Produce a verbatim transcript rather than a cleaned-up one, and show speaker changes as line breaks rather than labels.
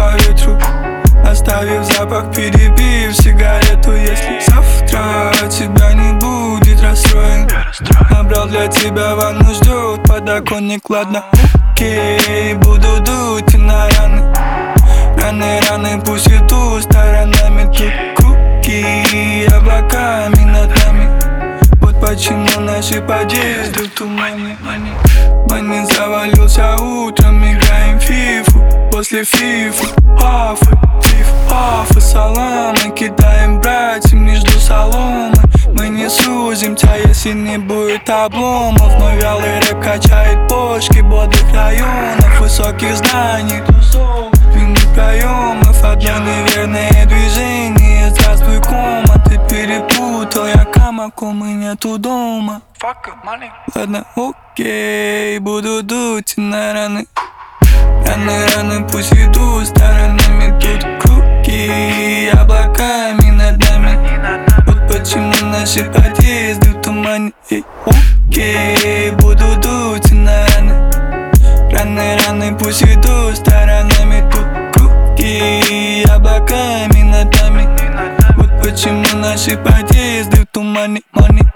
по ветру, оставив запах, перебив сигарету. Если завтра тебя не будет, расстроен. Набрал для тебя ванну, ждет подоконник, ладно. Окей, буду дуть и на раны. Раны, раны, пусть идут сторонами. Тут круги облаками над нами. Вот почему наши подъезды в тумане. Мани завалился утром, играем в фифу. После фифы, пафы, фиф, пафы, саламы. Кидаем братьям между соломы. Мы не сузимся, если не будет обломов. Но вялый рэп качает почки бодрых районов. Высоких зданий, длинных проемов. Одно неверное движение, здравствуй, кома. Ты перепутал, я камаком и нету дома. Ладно, окей, буду дуть на раны. Раны, раны, пусть идут сторонами. Тут круги облаками над нами. Вот почему наши подъезды в тумане. Эй, окей, буду дуть на раны. Раны, раны, пусть идут сторонами. Тут круги облаками над нами. Вот почему наши подъезды в тумане. Money.